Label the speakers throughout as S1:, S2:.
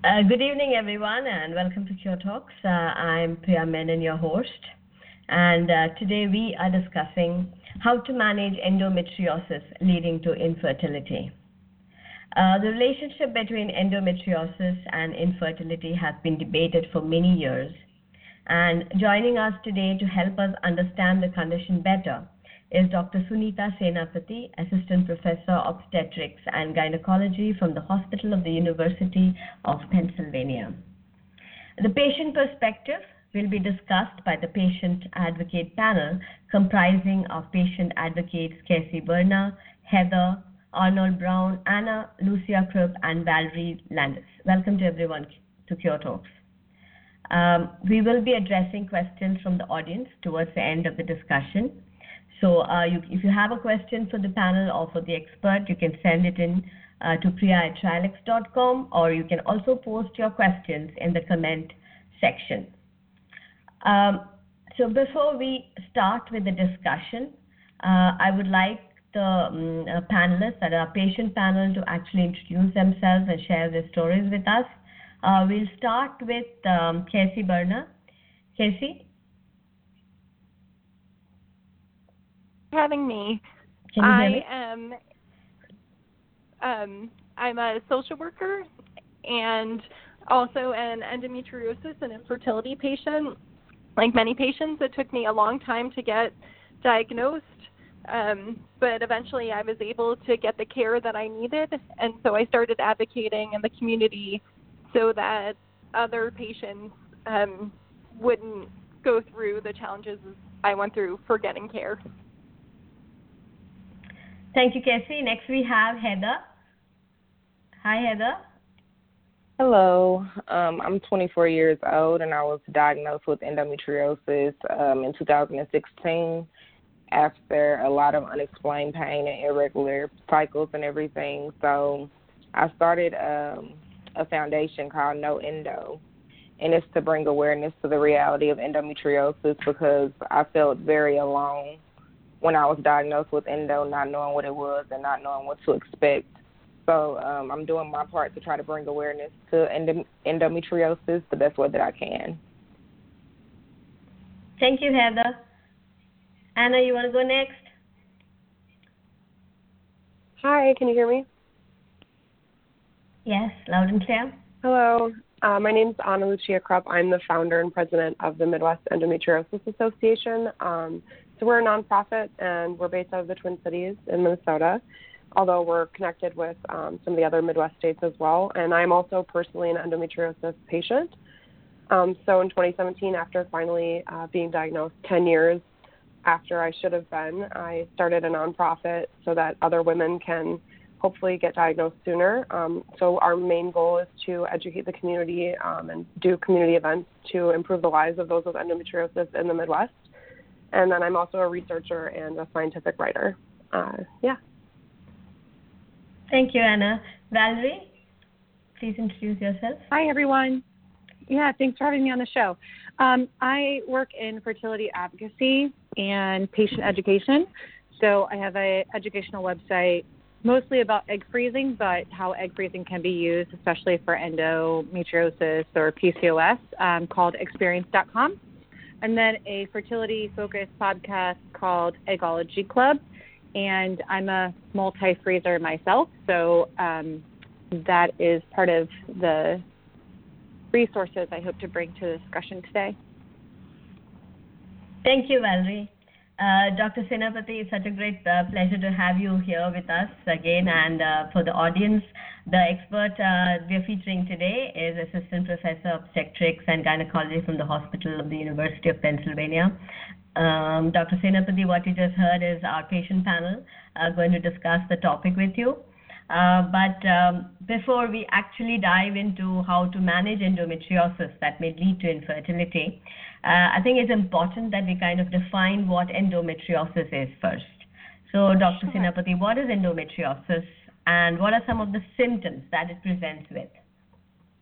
S1: Good evening, everyone, and welcome to Cure Talks. I'm Priya Menon, your host, and today we are discussing how to manage endometriosis leading to infertility. The relationship between endometriosis and infertility has been debated for many years, and joining us today to help us understand the condition better is Dr. Sunita Senapati, Assistant Professor of Obstetrics and Gynecology from the Hospital of the University of Pennsylvania. The patient perspective will be discussed by the patient advocate panel comprising of patient advocates Casey Berna, Heather, Arnold Brown, Anna, Lucia Krupp, and Valerie Landis. Welcome to everyone to Cure Talks. We will be addressing questions from the audience towards the end of the discussion. So if you have a question for the panel or for the expert, you can send it in to priya@trilix.com, or you can also post your questions in the comment section. So before we start with the discussion, I would like the panelists, that are patient panel, to actually introduce themselves and share their stories with us. We'll start with Casey Berna. Casey?
S2: Having me.
S1: Can you hear me?
S2: I'm a social worker and also an endometriosis and infertility patient. Like many patients, it took me a long time to get diagnosed, but eventually I was able to get the care that I needed, and so I started advocating in the community so that other patients wouldn't go through the challenges I went through for getting care.
S1: Thank you, Casey. Next we have Heather. Hi, Heather.
S3: Hello. I'm 24 years old, and I was diagnosed with endometriosis in 2016 after a lot of unexplained pain and irregular cycles and everything. So I started a foundation called No Endo, and it's to bring awareness to the reality of endometriosis because I felt very alone when I was diagnosed with endo, not knowing what it was and not knowing what to expect. So I'm doing my part to try to bring awareness to endometriosis the best way that I can.
S1: Thank you, Heather. Anna, you want to go next?
S4: Hi, can you hear me?
S1: Yes, loud and clear.
S4: Hello. My name is Anna Lucia Krupp. I'm the founder and president of the Midwest Endometriosis Association. So we're a nonprofit, and we're based out of the Twin Cities in Minnesota, although we're connected with some of the other Midwest states as well. And I'm also personally an endometriosis patient. So in 2017, after finally being diagnosed 10 years after I should have been, I started a nonprofit so that other women can hopefully get diagnosed sooner. So our main goal is to educate the community and do community events to improve the lives of those with endometriosis in the Midwest. And then I'm also a researcher and a scientific writer. Yeah.
S1: Thank you, Anna. Valerie, please introduce yourself.
S5: Hi, everyone. Yeah, thanks for having me on the show. I work in fertility advocacy and patient education. So I have an educational website mostly about egg freezing, but how egg freezing can be used, especially for endometriosis or PCOS, called experience.com. And then a fertility-focused podcast called Eggology Club. And I'm a multi-freezer myself, so that is part of the resources I hope to bring to the discussion today.
S1: Thank you, Valerie. Dr. Senapati, it's such a great pleasure to have you here with us again. And for the audience, the expert we're featuring today is Assistant Professor of Obstetrics and Gynecology from the Hospital of the University of Pennsylvania. Dr. Senapati, what you just heard is our patient panel going to discuss the topic with you. But before we actually dive into how to manage endometriosis that may lead to infertility, I think it's important that we kind of define what endometriosis is first. So, Dr. Senapati, what is endometriosis and what are some of the symptoms that it presents with?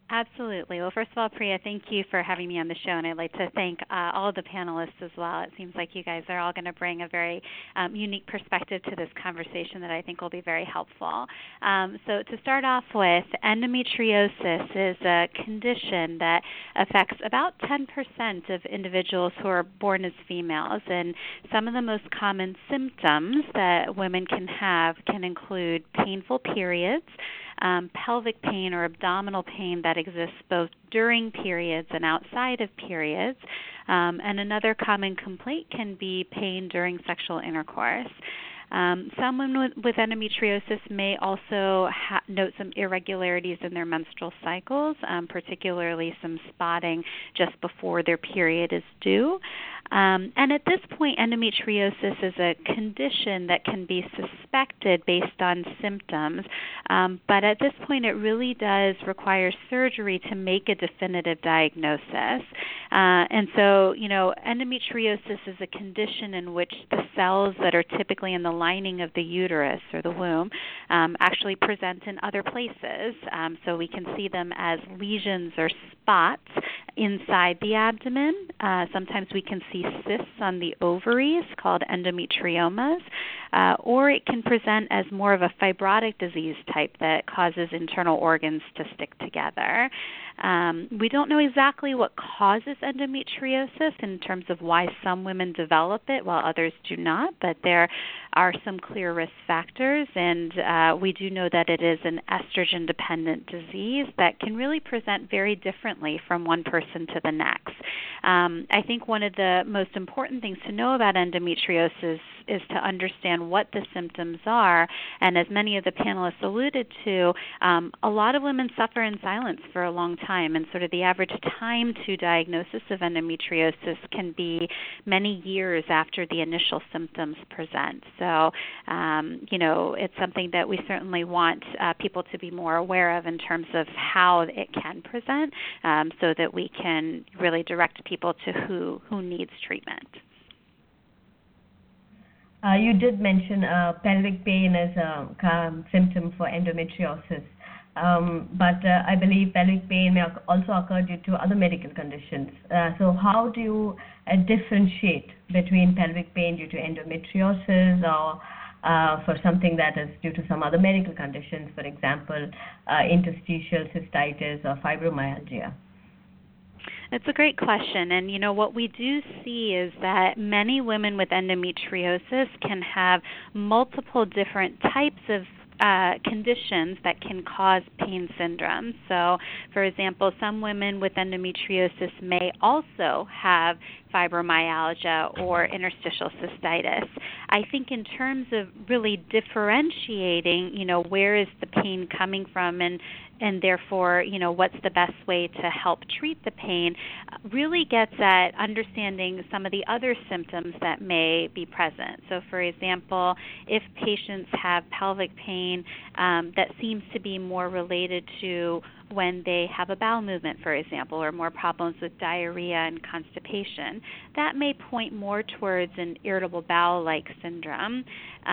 S6: Absolutely. Well, first of all, Priya, thank you for having me on the show, and I'd like to thank all of the panelists as well. It seems like you guys are all going to bring a very unique perspective to this conversation that I think will be very helpful. So to start off with, endometriosis is a condition that affects about 10% of individuals who are born as females, and some of the most common symptoms that women can have can include painful periods, pelvic pain or abdominal pain that exists both during periods and outside of periods. And another common complaint can be pain during sexual intercourse. Some women with endometriosis may also note some irregularities in their menstrual cycles, particularly some spotting just before their period is due. And at this point, endometriosis is a condition that can be suspected based on symptoms, but at this point it really does require surgery to make a definitive diagnosis. And so, endometriosis is a condition in which the cells that are typically in the lining of the uterus or the womb actually present in other places. So we can see them as lesions or spots inside the abdomen. Sometimes we can see cysts on the ovaries called endometriomas, or it can present as more of a fibrotic disease type that causes internal organs to stick together. We don't know exactly what causes endometriosis in terms of why some women develop it while others do not, but there are some clear risk factors, and we do know that it is an estrogen-dependent disease that can really present very differently from one person to the next. I think one of the most important things to know about endometriosis is to understand what the symptoms are, and as many of the panelists alluded to, a lot of women suffer in silence for a long time, and sort of the average time to diagnosis of endometriosis can be many years after the initial symptoms present. So, it's something that we certainly want people to be more aware of in terms of how it can present, so that we can really direct people to who needs treatment.
S1: You did mention pelvic pain as a symptom for endometriosis, but I believe pelvic pain may also occur due to other medical conditions. So how do you differentiate between pelvic pain due to endometriosis or for something that is due to some other medical conditions, for example, interstitial cystitis or fibromyalgia?
S6: It's a great question, and what we do see is that many women with endometriosis can have multiple different types of conditions that can cause pain syndrome. So, for example, some women with endometriosis may also have fibromyalgia or interstitial cystitis. I think in terms of really differentiating, where is the pain coming from and therefore, what's the best way to help treat the pain, really gets at understanding some of the other symptoms that may be present. So, for example, if patients have pelvic pain that seems to be more related to when they have a bowel movement, for example, or more problems with diarrhea and constipation, that may point more towards an irritable bowel-like syndrome.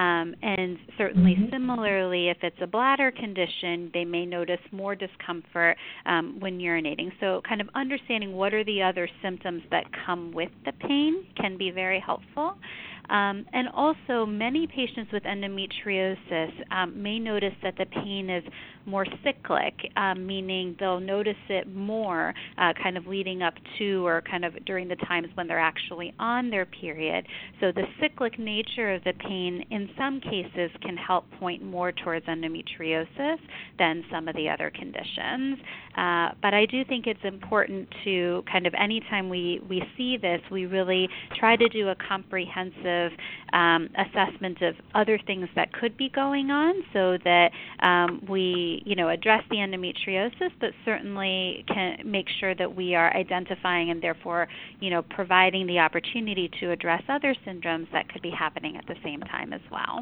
S6: And certainly similarly, if it's a bladder condition, they may notice more discomfort when urinating. So kind of understanding what are the other symptoms that come with the pain can be very helpful. And also, many patients with endometriosis may notice that the pain is more cyclic, meaning they'll notice it more kind of leading up to or kind of during the times when they're actually on their period. So the cyclic nature of the pain in some cases can help point more towards endometriosis than some of the other conditions. But I do think it's important to kind of anytime we see this, we really try to do a comprehensive assessment of other things that could be going on so that we address the endometriosis, but certainly can make sure that we are identifying and therefore, providing the opportunity to address other syndromes that could be happening at the same time as well.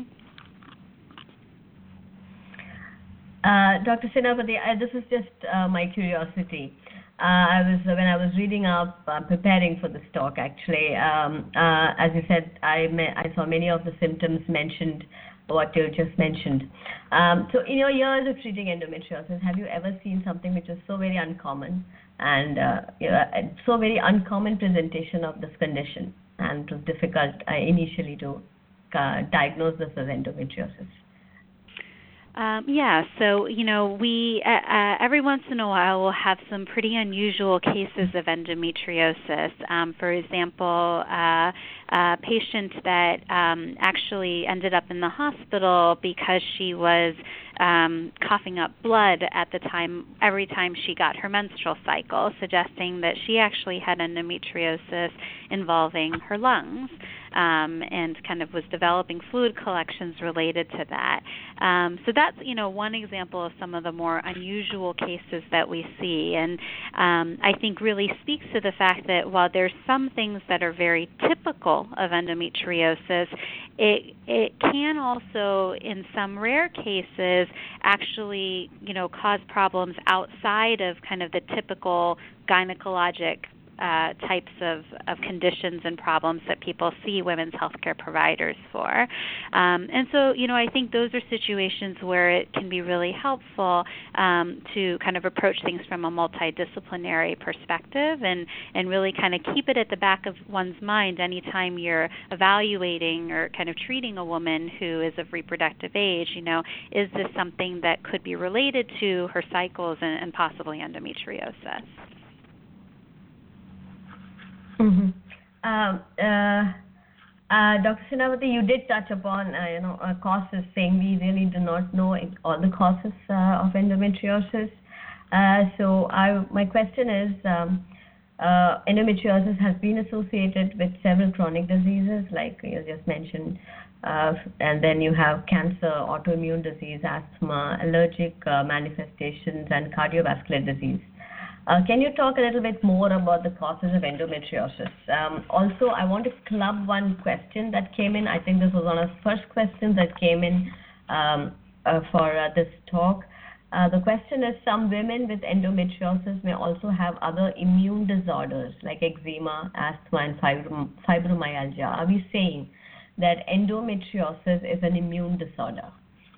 S1: Dr. Senapati, this is just my curiosity. When I was reading up, preparing for this talk, actually, as you said, I saw many of the symptoms mentioned what you just mentioned. So in your years of treating endometriosis, have you ever seen something which is so very uncommon and so very uncommon presentation of this condition, and it was difficult initially to diagnose this as endometriosis?
S6: So we every once in a while will have some pretty unusual cases of endometriosis. For example, a patient that actually ended up in the hospital because she was coughing up blood at the time, every time she got her menstrual cycle, suggesting that she actually had endometriosis involving her lungs, and kind of was developing fluid collections related to that. So that's, one example of some of the more unusual cases that we see, and I think really speaks to the fact that while there's some things that are very typical of endometriosis, it can also, in some rare cases, actually, cause problems outside of kind of the typical gynecologic types of conditions and problems that people see women's healthcare providers for. And so, I think those are situations where it can be really helpful to kind of approach things from a multidisciplinary perspective and really kind of keep it at the back of one's mind anytime you're evaluating or kind of treating a woman who is of reproductive age. Is this something that could be related to her cycles and possibly endometriosis?
S1: Mm-hmm. Dr. Sinawati, you did touch upon, causes, saying we really do not know all the causes of endometriosis. So my question is, endometriosis has been associated with several chronic diseases, like you just mentioned, and then you have cancer, autoimmune disease, asthma, allergic manifestations, and cardiovascular disease. Can you talk a little bit more about the causes of endometriosis? Also, I want to club one question that came in. I think this was one of the first questions that came in for this talk. The question is, some women with endometriosis may also have other immune disorders like eczema, asthma, and fibromyalgia. Are we saying that endometriosis is an immune disorder?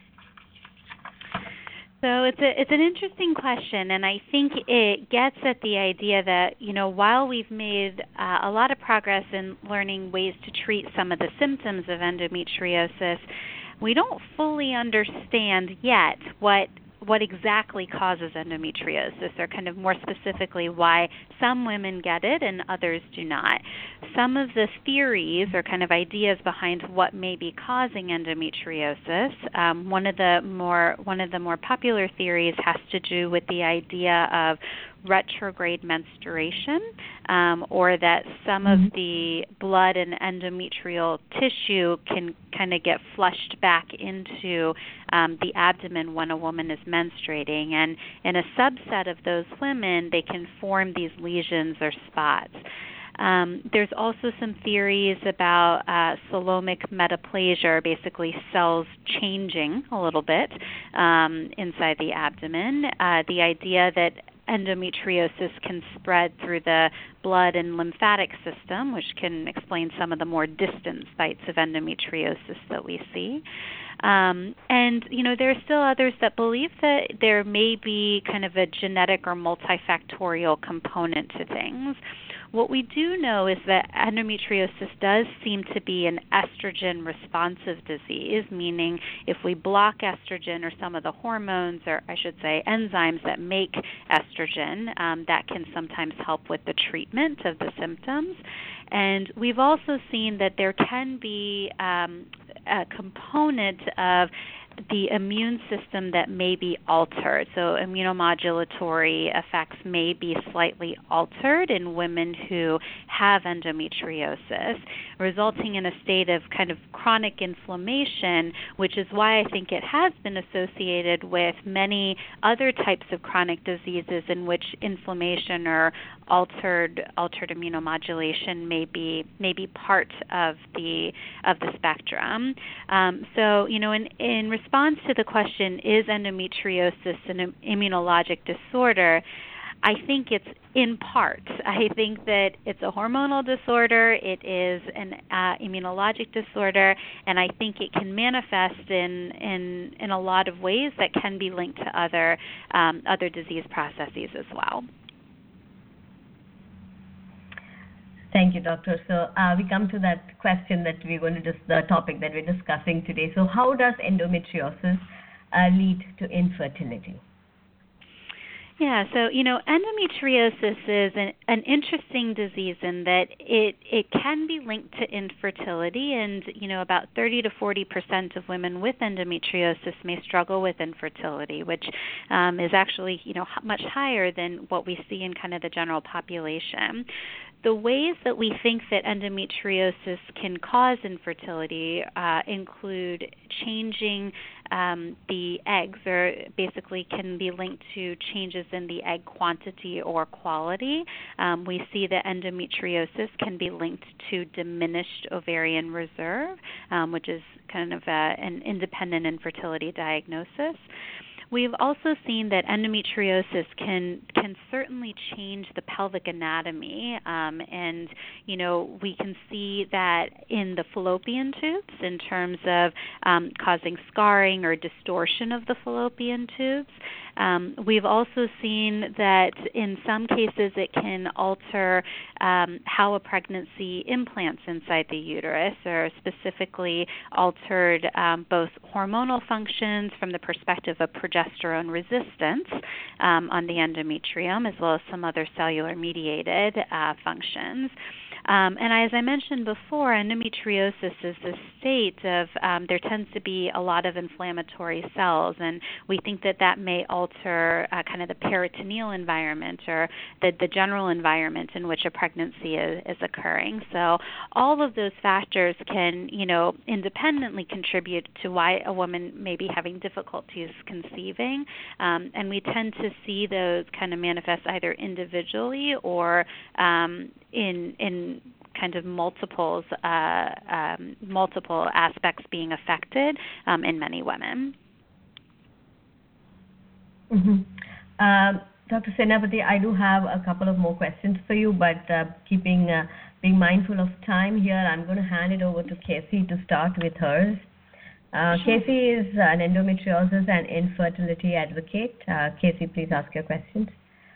S6: So it's an interesting question, and I think it gets at the idea that, while we've made a lot of progress in learning ways to treat some of the symptoms of endometriosis, we don't fully understand yet what exactly causes endometriosis, or kind of more specifically why some women get it and others do not. Some of the theories or kind of ideas behind what may be causing endometriosis, one of the more popular theories has to do with the idea of retrograde menstruation, or that some of the blood and endometrial tissue can kind of get flushed back into the abdomen when a woman is menstruating. And in a subset of those women, they can form these lesions or spots. There's also some theories about coelomic metaplasia, or basically cells changing a little bit inside the abdomen. The idea that endometriosis can spread through the blood and lymphatic system, which can explain some of the more distant sites of endometriosis that we see. And, there are still others that believe that there may be kind of a genetic or multifactorial component to things. What we do know is that endometriosis does seem to be an estrogen-responsive disease, meaning if we block estrogen or some of the hormones, or I should say enzymes that make estrogen, that can sometimes help with the treatment of the symptoms. And we've also seen that there can be a component of the immune system that may be altered. So immunomodulatory effects may be slightly altered in women who have endometriosis, resulting in a state of kind of chronic inflammation, which is why I think it has been associated with many other types of chronic diseases in which inflammation or altered immunomodulation may be part of the spectrum. So in response to the question, is endometriosis an immunologic disorder? I think it's in part. I think that it's a hormonal disorder, it is an immunologic disorder, and I think it can manifest in a lot of ways that can be linked to other disease processes as well.
S1: Thank you, Doctor. So we come to that question that we're going to the topic that we're discussing today. So how does endometriosis lead to infertility?
S6: Yeah, so endometriosis is an interesting disease in that it can be linked to infertility, and about 30 to 40% of women with endometriosis may struggle with infertility, which is actually much higher than what we see in kind of the general population. The ways that we think that endometriosis can cause infertility include changing the eggs, or basically can be linked to changes in the egg quantity or quality. We see that endometriosis can be linked to diminished ovarian reserve, which is kind of an independent infertility diagnosis. We've also seen that endometriosis can certainly change the pelvic anatomy, and we can see that in the fallopian tubes in terms of causing scarring or distortion of the fallopian tubes. We've also seen that in some cases it can alter how a pregnancy implants inside the uterus, or specifically altered both hormonal functions from the perspective of progesterone resistance on the endometrium, as well as some other cellular mediated functions. And as I mentioned before, endometriosis is a state of there tends to be a lot of inflammatory cells, and we think that may alter kind of the peritoneal environment, or the general environment in which a pregnancy is occurring. So all of those factors can, independently contribute to why a woman may be having difficulties conceiving, and we tend to see those kind of manifest either individually or in kind of multiple aspects being affected in many women.
S1: Mm-hmm. Dr. Senapati, I do have a couple of more questions for you, but being mindful of time here, I'm going to hand it over to Casey to start with hers. Sure. Casey is an endometriosis and infertility advocate. Casey, please ask your questions.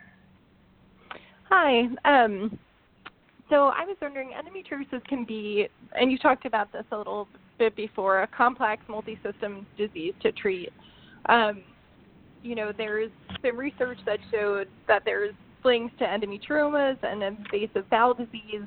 S2: Hi. So I was wondering, endometriosis can be, and you talked about this a little bit before, a complex multi-system disease to treat. There's been research that showed that there's links to endometriomas and invasive bowel disease.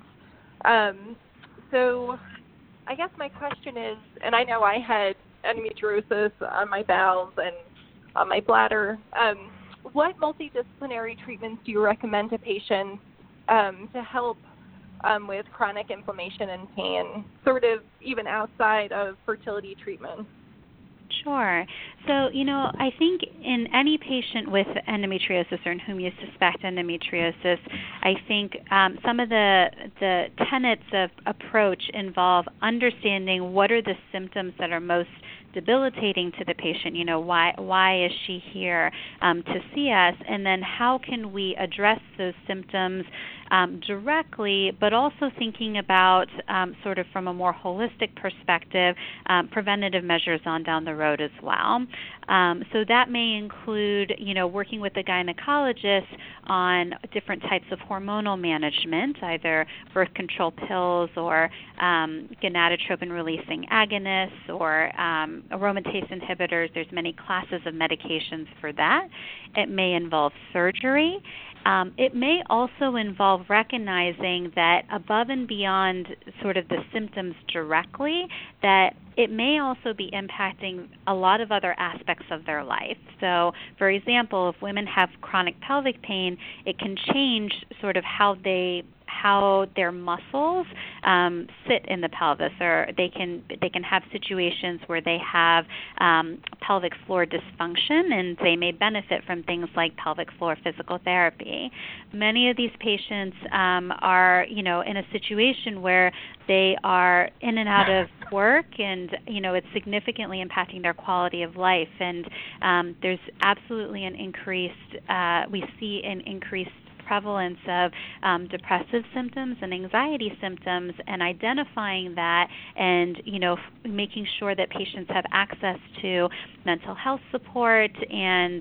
S2: So I guess my question is, and I know I had endometriosis on my bowels and on my bladder, what multidisciplinary treatments do you recommend to patients to help with chronic inflammation and pain, sort of even outside of fertility treatment?
S6: Sure. So, I think in any patient with endometriosis or in whom you suspect endometriosis, I think some of the tenets of approach involve understanding what are the symptoms that are most debilitating to the patient. Why is she here to see us, and then how can we address those symptoms directly, but also thinking about sort of from a more holistic perspective, preventative measures on down the road as well. So that may include, working with a gynecologist on different types of hormonal management, either birth control pills or gonadotropin-releasing agonists or aromatase inhibitors. There's many classes of medications for that. It may involve surgery. It may also involve recognizing that above and beyond sort of the symptoms directly, that it may also be impacting a lot of other aspects of their life. So, for example, if women have chronic pelvic pain, it can change sort of how how their muscles sit in the pelvis, or they can have situations where they have pelvic floor dysfunction, and they may benefit from things like pelvic floor physical therapy. Many of these patients are, in a situation where they are in and out of work, and it's significantly impacting their quality of life. And there's absolutely an increased prevalence of depressive symptoms and anxiety symptoms, and identifying that, and making sure that patients have access to mental health support and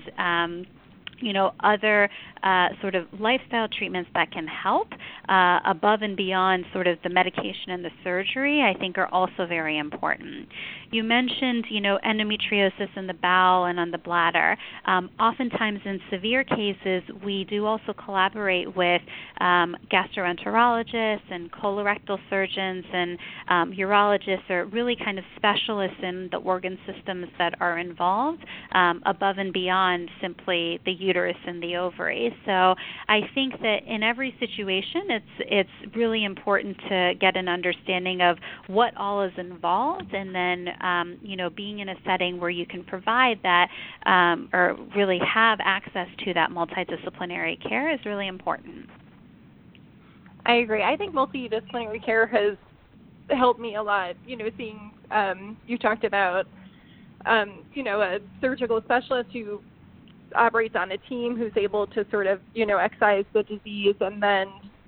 S6: other sort of lifestyle treatments that can help above and beyond sort of the medication and the surgery, I think are also very important. You mentioned, endometriosis in the bowel and on the bladder. Oftentimes in severe cases, we do also collaborate with gastroenterologists and colorectal surgeons and urologists, or really kind of specialists in the organ systems that are involved above and beyond simply the uterus and the ovaries. So I think that in every situation, it's really important to get an understanding of what all is involved, and then being in a setting where you can provide that or really have access to that multidisciplinary care is really important.
S2: I agree. I think multidisciplinary care has helped me a lot. Seeing you talked about a surgical specialist who operates on a team, who's able to sort of, excise the disease, and then,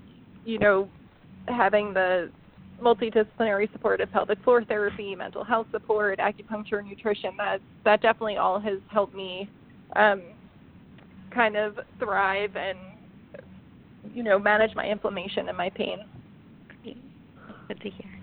S2: having the multidisciplinary support of pelvic floor therapy, mental health support, acupuncture, nutrition, that definitely all has helped me kind of thrive and, manage my inflammation and my pain.
S6: Good to hear.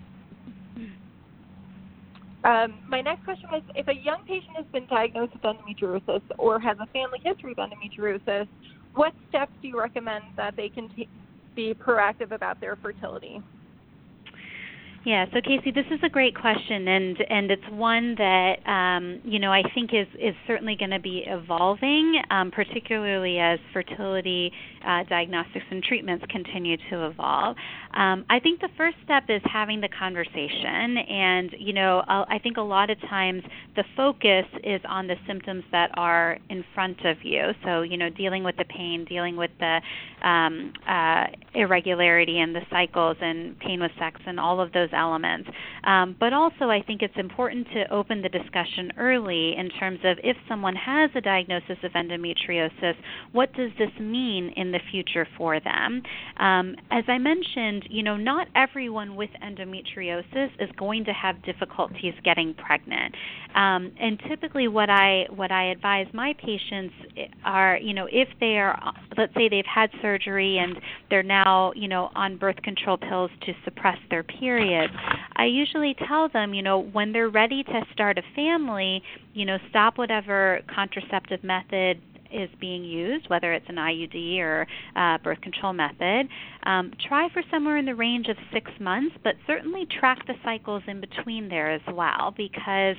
S2: My next question was, if a young patient has been diagnosed with endometriosis or has a family history of endometriosis, what steps do you recommend that they can be proactive about their fertility?
S6: Yeah, so Casey, this is a great question, and it's one that I think is certainly going to be evolving, particularly as fertility diagnostics and treatments continue to evolve. I think the first step is having the conversation, and I think a lot of times the focus is on the symptoms that are in front of you. So dealing with the pain, dealing with the irregularity in the cycles, and pain with sex, and all of those elements. But also I think it's important to open the discussion early in terms of, if someone has a diagnosis of endometriosis, what does this mean in the future for them? As I mentioned, not everyone with endometriosis is going to have difficulties getting pregnant. And typically what I advise my patients are, if they are, let's say they've had surgery and they're now, on birth control pills to suppress their periods, I usually tell them, when they're ready to start a family, stop whatever contraceptive method is being used, whether it's an IUD or birth control method. Try for somewhere in the range of 6 months, but certainly track the cycles in between there as well, because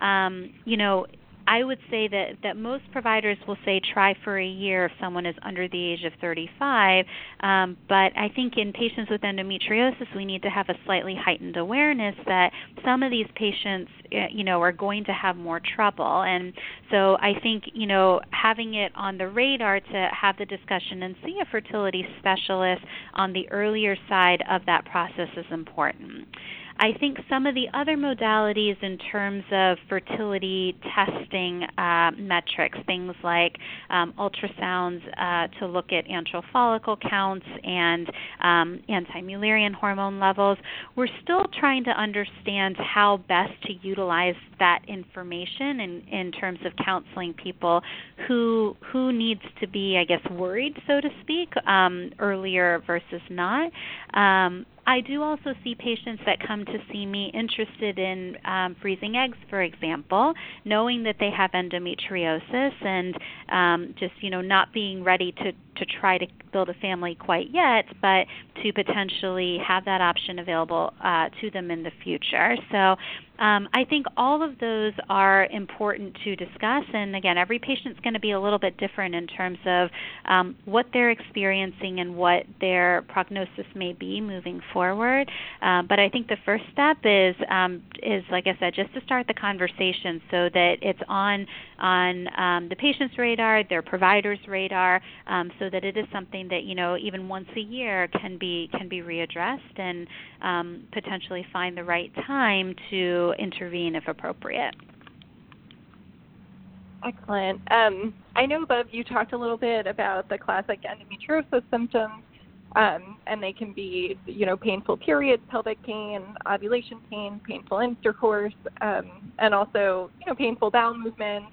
S6: I would say that most providers will say try for a year if someone is under the age of 35, but I think in patients with endometriosis, we need to have a slightly heightened awareness that some of these patients, are going to have more trouble. And so I think, having it on the radar to have the discussion and see a fertility specialist on the earlier side of that process is important. I think some of the other modalities in terms of fertility testing metrics, things like ultrasounds to look at antral follicle counts and anti-Mullerian hormone levels, we're still trying to understand how best to utilize that information in terms of counseling people who needs to be, I guess, worried, so to speak, earlier versus not. I do also see patients that come to see me interested in freezing eggs, for example, knowing that they have endometriosis and just, not being ready to try to build a family quite yet, but to potentially have that option available to them in the future. So I think all of those are important to discuss. And again, every patient's going to be a little bit different in terms of what they're experiencing and what their prognosis may be moving forward. But I think the first step is, like I said, just to start the conversation so that it's on the patient's radar, their provider's radar, so that it is something that, even once a year can be readdressed and potentially find the right time to intervene if appropriate.
S2: Excellent. I know, Bev, you talked a little bit about the classic endometriosis symptoms, and they can be, painful periods, pelvic pain, ovulation pain, painful intercourse, and also, painful bowel movements,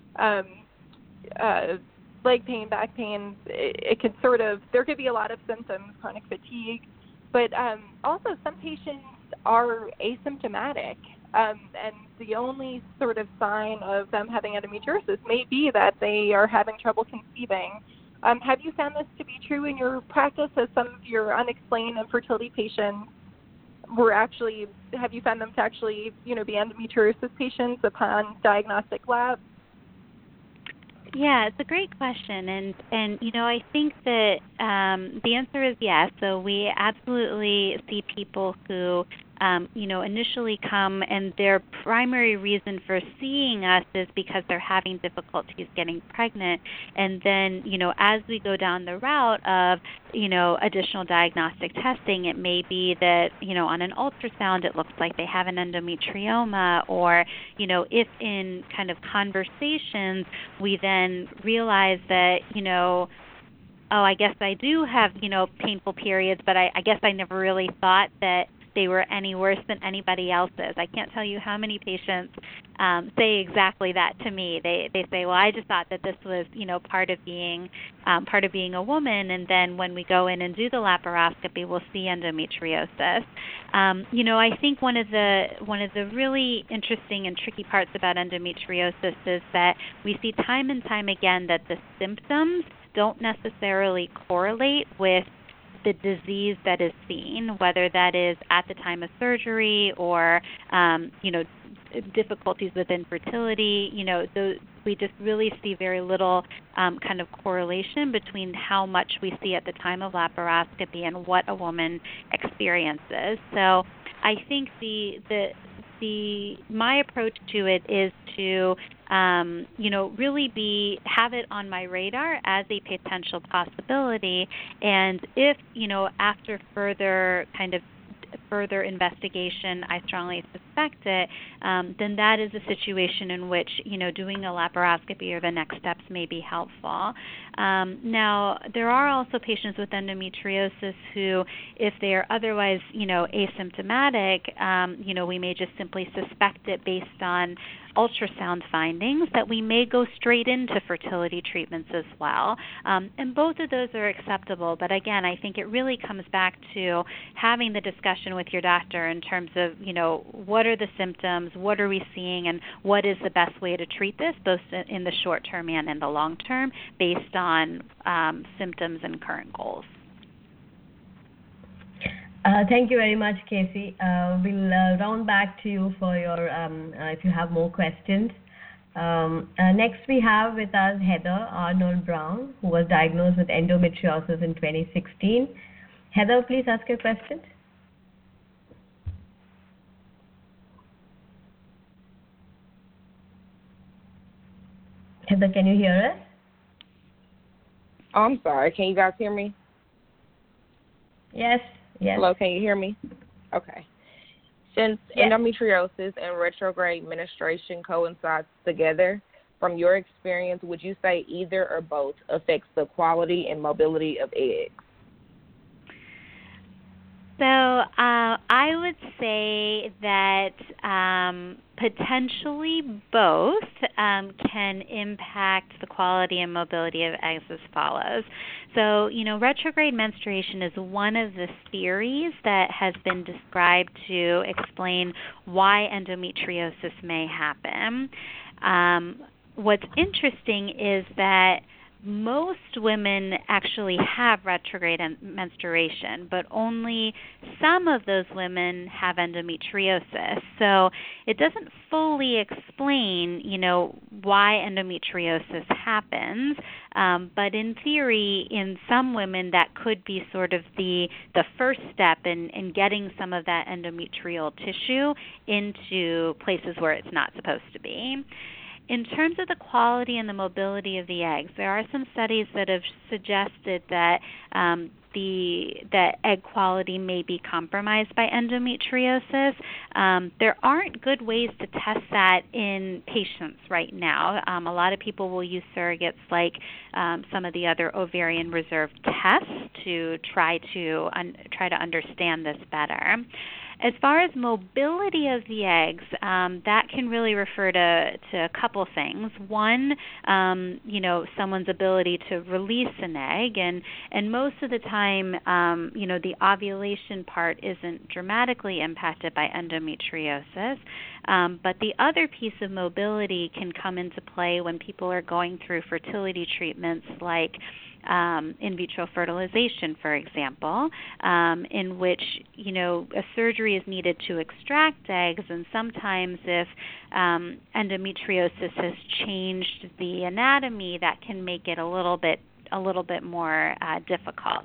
S2: leg pain, back pain. It could there could be a lot of symptoms, chronic fatigue, but also some patients are asymptomatic, and the only sort of sign of them having endometriosis may be that they are having trouble conceiving. Have you found this to be true in your practice, as some of your unexplained infertility patients have you found them to actually, be endometriosis patients upon diagnostic labs?
S6: Yeah, it's a great question, and I think that the answer is yes. So we absolutely see people who initially come, and their primary reason for seeing us is because they're having difficulties getting pregnant. And then, as we go down the route of, additional diagnostic testing, it may be that, on an ultrasound, it looks like they have an endometrioma, or, if in kind of conversations, we then realize that, oh, I guess I do have, painful periods, but I guess I never really thought that they were any worse than anybody else's. I can't tell you how many patients say exactly that to me. They say, well, I just thought that this was, part of being a woman, and then when we go in and do the laparoscopy, we'll see endometriosis. I think one of the really interesting and tricky parts about endometriosis is that we see time and time again that the symptoms don't necessarily correlate with the disease that is seen, whether that is at the time of surgery or, difficulties with infertility. We just really see very little kind of correlation between how much we see at the time of laparoscopy and what a woman experiences. So I think my approach to it is to really have it on my radar as a potential possibility, and if after further investigation I strongly suspect it, then that is a situation in which doing a laparoscopy or the next steps may be helpful. Now, there are also patients with endometriosis who, if they are otherwise asymptomatic, we may just simply suspect it based on ultrasound findings, that we may go straight into fertility treatments as well. And both of those are acceptable, but again, I think it really comes back to having the discussion with your doctor in terms of, what are the symptoms, what are we seeing, and what is the best way to treat this, both in the short term and in the long term, based on symptoms and current goals.
S1: Thank you very much, Casey. We'll round back to you for your, if you have more questions. Next, we have with us Heather Arnold Brown, who was diagnosed with endometriosis in 2016. Heather, please ask your question. Heather, can you hear us?
S3: Oh, I'm sorry. Can you guys hear me?
S1: Yes. Yes.
S3: Hello, can you hear me? Okay. Since endometriosis and retrograde menstruation coincides together, from your experience, would you say either or both affects the quality and mobility of eggs?
S6: So I would say that potentially both can impact the quality and mobility of eggs as follows. So, retrograde menstruation is one of the theories that has been described to explain why endometriosis may happen. What's interesting is that most women actually have retrograde menstruation, but only some of those women have endometriosis. So it doesn't fully explain, why endometriosis happens. But in theory, in some women, that could be sort of the first step in getting some of that endometrial tissue into places where it's not supposed to be. In terms of the quality and the mobility of the eggs, there are some studies that have suggested that that egg quality may be compromised by endometriosis. There aren't good ways to test that in patients right now. A lot of people will use surrogates like some of the other ovarian reserve tests to try to understand this better. As far as mobility of the eggs, that can really refer to a couple things. One, someone's ability to release an egg, and most of the time, the ovulation part isn't dramatically impacted by endometriosis. But the other piece of mobility can come into play when people are going through fertility treatments like in vitro fertilization, for example, in which, a surgery is needed to extract eggs, and sometimes if endometriosis has changed the anatomy, that can make it a little bit more difficult.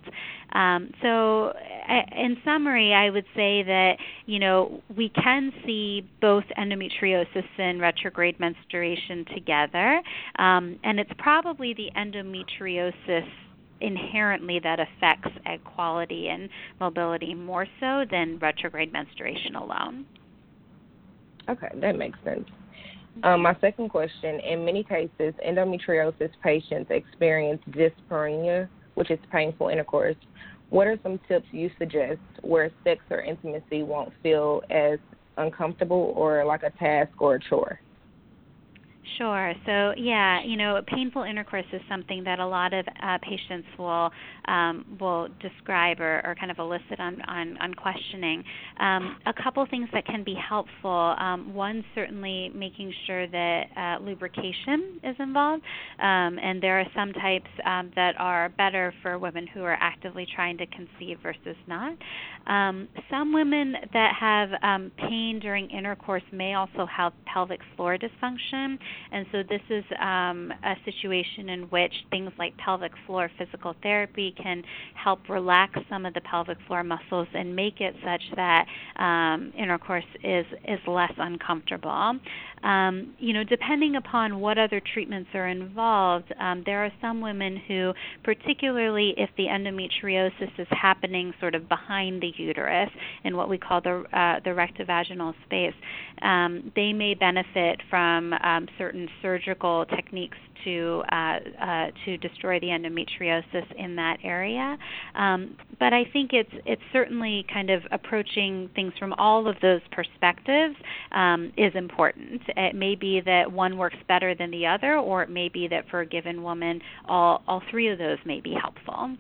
S6: So in summary, I would say that, we can see both endometriosis and retrograde menstruation together, and it's probably the endometriosis inherently that affects egg quality and mobility more so than retrograde menstruation alone.
S3: Okay, that makes sense. My second question, in many cases, endometriosis patients experience dyspareunia, which is painful intercourse. What are some tips you suggest where sex or intimacy won't feel as uncomfortable or like a task or a chore?
S6: Sure. So, painful intercourse is something that a lot of patients will describe or kind of elicit on questioning. A couple things that can be helpful. One, certainly making sure that lubrication is involved, and there are some types that are better for women who are actively trying to conceive versus not. Some women that have pain during intercourse may also have pelvic floor dysfunction. And so this is a situation in which things like pelvic floor physical therapy can help relax some of the pelvic floor muscles and make it such that intercourse is less uncomfortable. Depending upon what other treatments are involved, there are some women who, particularly if the endometriosis is happening sort of behind the uterus in what we call the rectovaginal space, they may benefit from certain surgical techniques to destroy the endometriosis in that area. But I think it's certainly kind of approaching things from all of those perspectives is important. It may be that one works better than the other, or it may be that for a given woman, all three of those may be helpful.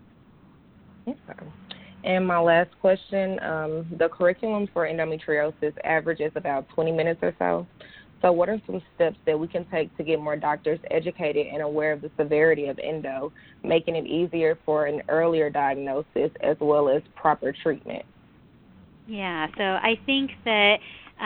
S3: Okay. And my last question, the curriculum for endometriosis averages about 20 minutes or so. So what are some steps that we can take to get more doctors educated and aware of the severity of endo, making it easier for an earlier diagnosis as well as proper treatment?
S6: Yeah, so I think that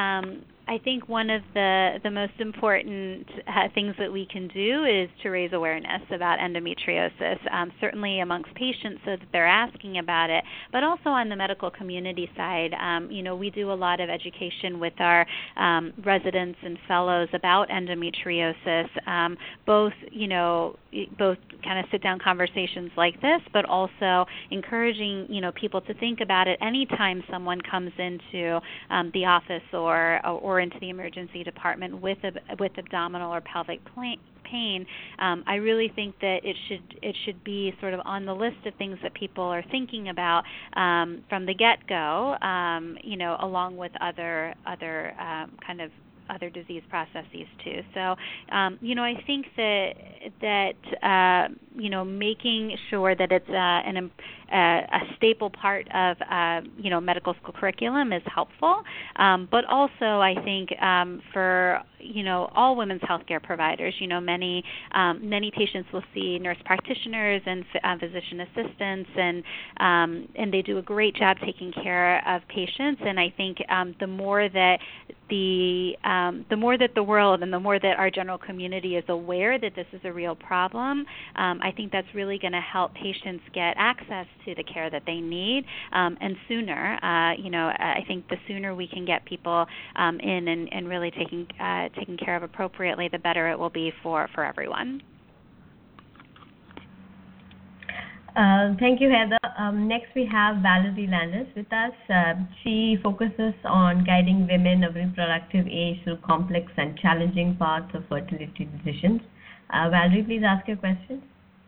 S6: one of the most important things that we can do is to raise awareness about endometriosis, certainly amongst patients so that they're asking about it, but also on the medical community side. We do a lot of education with our residents and fellows about endometriosis, both kind of sit-down conversations like this, but also encouraging, people to think about it anytime someone comes into the office or into the emergency department with abdominal or pelvic pain. I really think that it should be sort of on the list of things that people are thinking about from the get-go, along with other kind of other disease processes too. So, I think that that making sure that it's a staple part of medical school curriculum is helpful, but also I think for all women's healthcare providers, many patients will see nurse practitioners and physician assistants, and they do a great job taking care of patients. And I think the more that the world and the more that our general community is aware that this is a real problem, I think that's really going to help patients get access to the care that they need, and sooner. I think the sooner we can get people in and really taken care of appropriately, the better it will be for everyone.
S1: Thank you, Heather. Next, we have Valerie Landis with us. She focuses on guiding women of reproductive age through complex and challenging parts of fertility decisions. Valerie, please ask your question.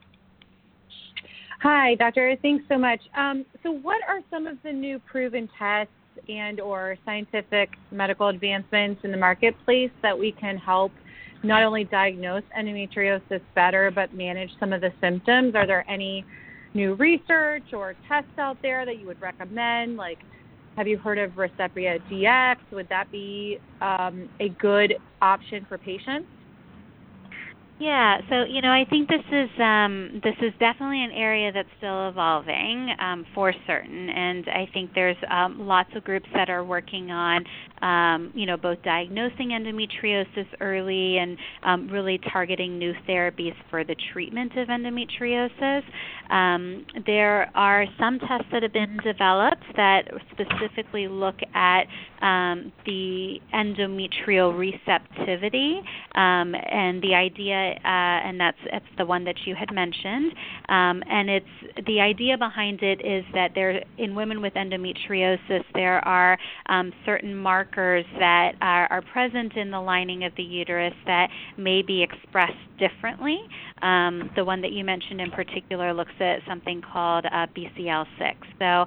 S5: Hi, Doctor. Thanks so much. So what are some of the new proven tests and or scientific medical advancements in the marketplace that we can help not only diagnose endometriosis better, but manage some of the symptoms? Are there any new research or tests out there that you would recommend? Like, have you heard of Resepria DX? Would that be a good option for patients?
S6: Yeah, so I think this is definitely an area that's still evolving for certain, and I think there's lots of groups that are working on both diagnosing endometriosis early and really targeting new therapies for the treatment of endometriosis. There are some tests that have been developed that specifically look at the endometrial receptivity, and the idea, and that's the one that you had mentioned, and it's the idea behind it is that in women with endometriosis there are certain markers that are present in the lining of the uterus that may be expressed differently. The one that you mentioned in particular looks at something called BCL6. So,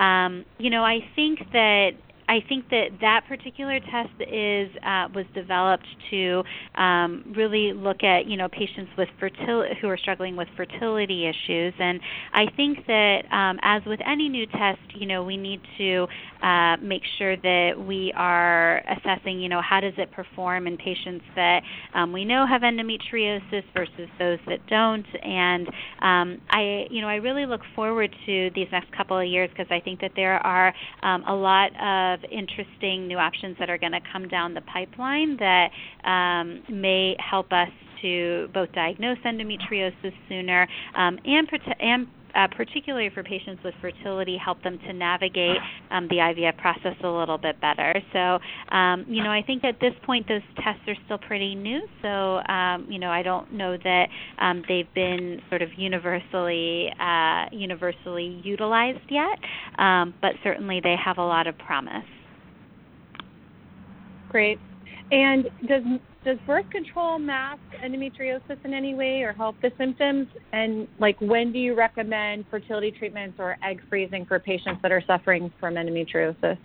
S6: I think that particular test was developed to really look at patients with who are struggling with fertility issues, and I think that as with any new test, we need to make sure that we are assessing how does it perform in patients that we know have endometriosis versus those that don't, and I really look forward to these next couple of years because I think that there are a lot of interesting new options that are going to come down the pipeline that may help us to both diagnose endometriosis sooner and particularly for patients with fertility, help them to navigate the IVF process a little bit better. So, I think at this point those tests are still pretty new. So, I don't know that they've been sort of universally utilized yet, but certainly they have a lot of promise. Great.
S5: And does birth control mask endometriosis in any way or help the symptoms? And when do you recommend fertility treatments or egg freezing for patients that are suffering from endometriosis?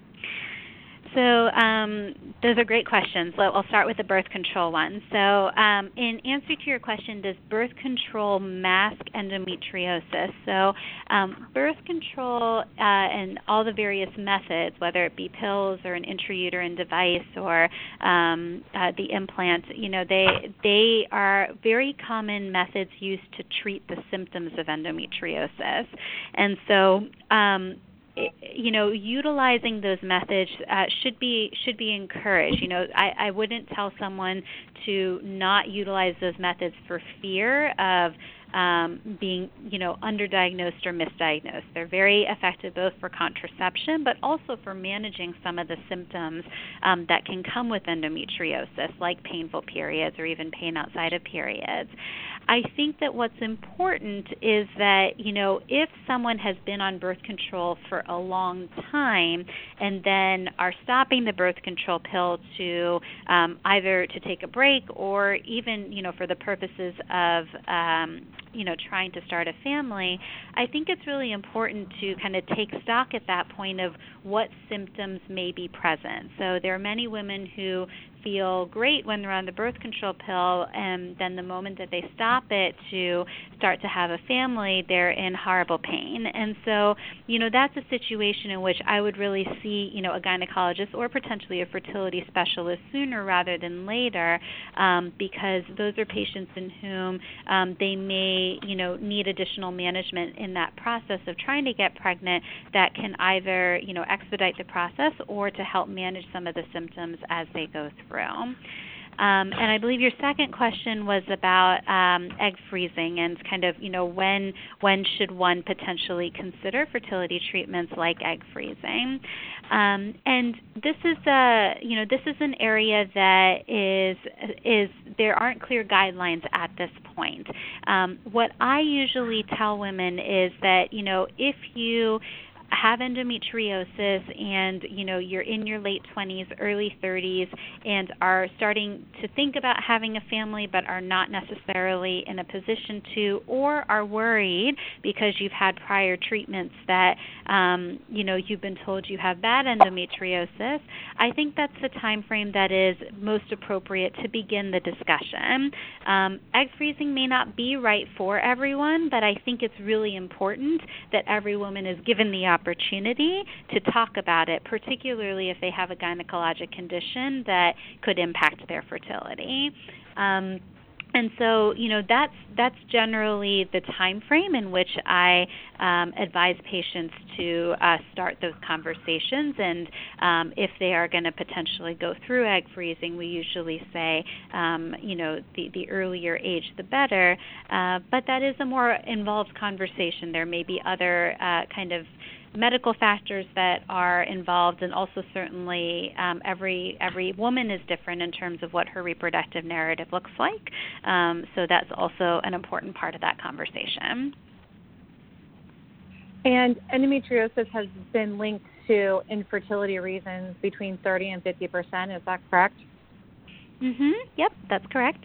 S6: So those are great questions. I'll start with the birth control one. So in answer to your question, does birth control mask endometriosis? So birth control and all the various methods, whether it be pills or an intrauterine device or the implant, they are very common methods used to treat the symptoms of endometriosis. And so utilizing those methods should be encouraged. I wouldn't tell someone to not utilize those methods for fear of being, underdiagnosed or misdiagnosed. They're very effective both for contraception, but also for managing some of the symptoms that can come with endometriosis, like painful periods or even pain outside of periods. I think that what's important is that, if someone has been on birth control for a long time and then are stopping the birth control pill to either to take a break or even, for the purposes of, trying to start a family, I think it's really important to kind of take stock at that point of what symptoms may be present. So there are many women who feel great when they're on the birth control pill, and then the moment that they stop it to start to have a family, they're in horrible pain. And so, that's a situation in which I would really see, a gynecologist or potentially a fertility specialist sooner rather than later, because those are patients in whom they may, need additional management in that process of trying to get pregnant that can either, expedite the process or to help manage some of the symptoms as they go through. And I believe your second question was about egg freezing and kind of, when should one potentially consider fertility treatments like egg freezing. And this is an area that is there aren't clear guidelines at this point. What I usually tell women is that, if you have endometriosis and you're in your late 20s, early 30s, and are starting to think about having a family but are not necessarily in a position to, or are worried because you've had prior treatments that you've been told you have bad endometriosis, I think that's the time frame that is most appropriate to begin the discussion. Egg freezing may not be right for everyone, but I think it's really important that every woman is given the opportunity to talk about it, particularly if they have a gynecologic condition that could impact their fertility. And so, that's generally the time frame in which I advise patients to start those conversations. And if they are going to potentially go through egg freezing, we usually say, the earlier age, the better. But that is a more involved conversation. There may be other kind of medical factors that are involved, and also certainly every woman is different in terms of what her reproductive narrative looks like. So that's also an important part of that conversation.
S5: And endometriosis has been linked to infertility reasons between 30 and 50%. Is that correct?
S6: Yep, that's correct.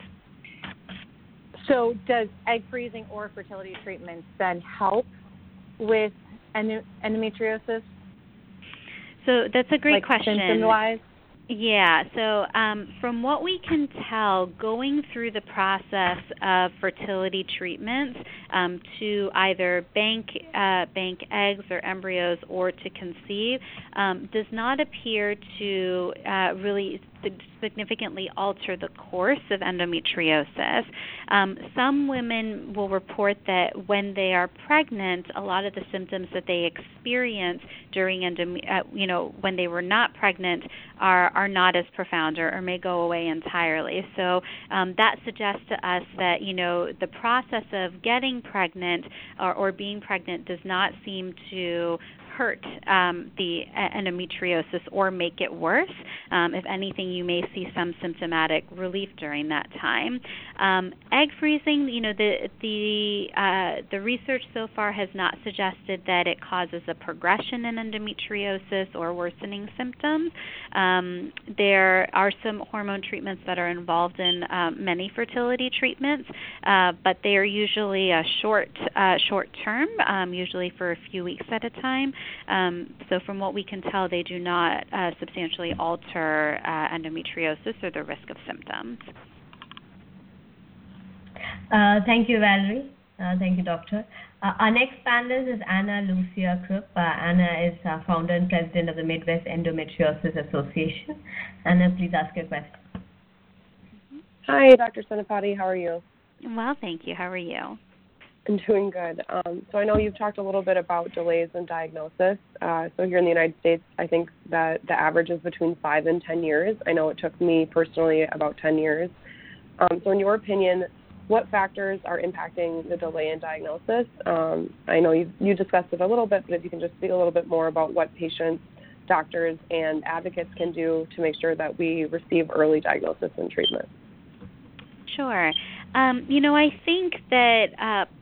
S5: So does egg freezing or fertility treatments then help with endometriosis?
S6: So that's a great question.
S5: Symptom-wise?
S6: Yeah, so from what we can tell, going through the process of fertility treatments to either bank eggs or embryos or to conceive does not appear to really significantly alter the course of endometriosis. Some women will report that when they are pregnant, a lot of the symptoms that they experience during when they were not pregnant are not as profound or may go away entirely. So that suggests to us that the process of getting pregnant or being pregnant does not seem to hurt the endometriosis or make it worse. If anything, you may see some symptomatic relief during that time. Egg freezing, the research so far has not suggested that it causes a progression in endometriosis or worsening symptoms. There are some hormone treatments that are involved in many fertility treatments, but they are usually short term, usually for a few weeks at a time. So from what we can tell, they do not substantially alter endometriosis or the risk of symptoms.
S1: Thank you, Valerie. Thank you, Doctor. Our next panelist is Anna Lucia Krupp. Anna is founder and president of the Midwest Endometriosis Association. Anna, please ask your question.
S4: Hi, Dr. Senapati. How are you?
S6: Well, thank you. How are you?
S4: I'm doing good. So I know you've talked a little bit about delays in diagnosis. So here in the United States, I think that the average is between 5 and 10 years. I know it took me personally about 10 years. So in your opinion, what factors are impacting the delay in diagnosis? I know you discussed it a little bit, but if you can just speak a little bit more about what patients, doctors, and advocates can do to make sure that we receive early diagnosis and treatment.
S6: Sure. I think that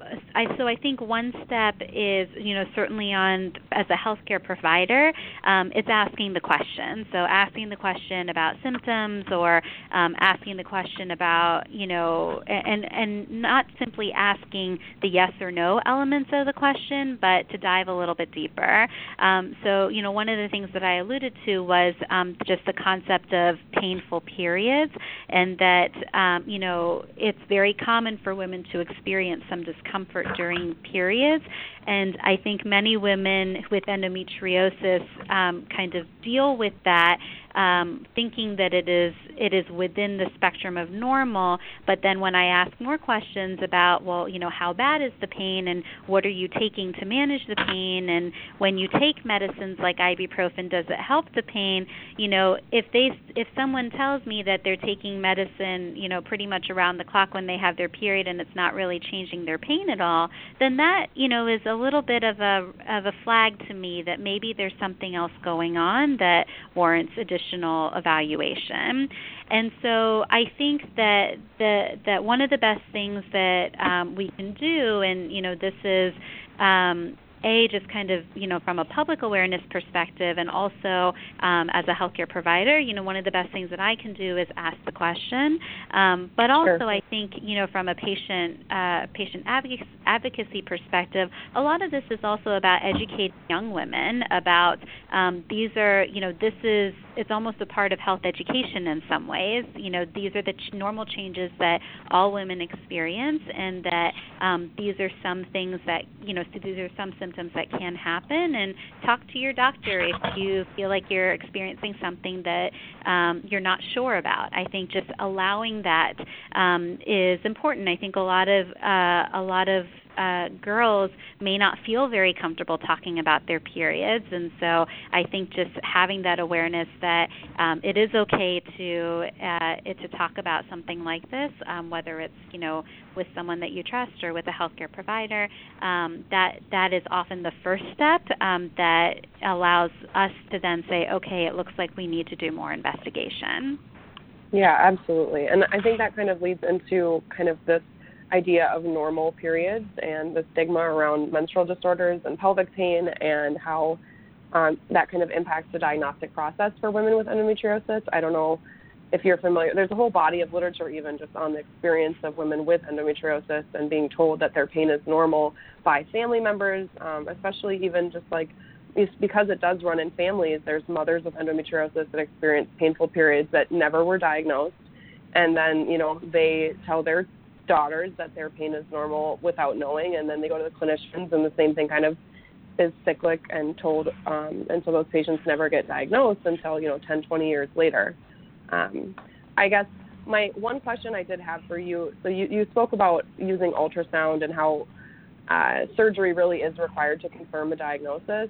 S6: I think one step is, certainly as a healthcare provider, it's asking the question. So asking the question about symptoms, or asking the question about, and not simply asking the yes or no elements of the question, but to dive a little bit deeper. So, one of the things that I alluded to was just the concept of painful periods, and that, it's very common for women to experience some discomfort during periods. And I think many women with endometriosis kind of deal with that, thinking that it is within the spectrum of normal. But then when I ask more questions about, well, how bad is the pain, and what are you taking to manage the pain, and when you take medicines like ibuprofen, does it help the pain? If someone tells me that they're taking medicine, pretty much around the clock when they have their period, and it's not really changing their pain at all, then that, is a little bit of a flag to me that maybe there's something else going on that warrants additional evaluation. And so I think that one of the best things that we can do, and this is just kind of, from a public awareness perspective, and also as a healthcare provider, one of the best things that I can do is ask the question. But also, sure. I think, from a patient advocacy perspective, a lot of this is also about educating young women about it's almost a part of health education in some ways. These are the normal changes that all women experience, and that these are some things that, so these are some symptoms that can happen, and talk to your doctor if you feel like you're experiencing something that you're not sure about. I think just allowing that is important. I think a lot of girls may not feel very comfortable talking about their periods, and so I think just having that awareness that it is okay to talk about something like this, whether it's with someone that you trust or with a healthcare provider, that is often the first step that allows us to then say, okay, it looks like we need to do more investigation.
S4: Yeah, absolutely. And I think that kind of leads into kind of this idea of normal periods and the stigma around menstrual disorders and pelvic pain, and how that kind of impacts the diagnostic process for women with endometriosis. I don't know if you're familiar. There's a whole body of literature even just on the experience of women with endometriosis and being told that their pain is normal by family members, especially even just like because it does run in families. There's mothers with endometriosis that experience painful periods that never were diagnosed, and then they tell their daughters that their pain is normal without knowing, and then they go to the clinicians, and the same thing kind of is cyclic and told, and so those patients never get diagnosed until 10, 20 years later. I guess my one question I did have for you, so you spoke about using ultrasound and how surgery really is required to confirm a diagnosis.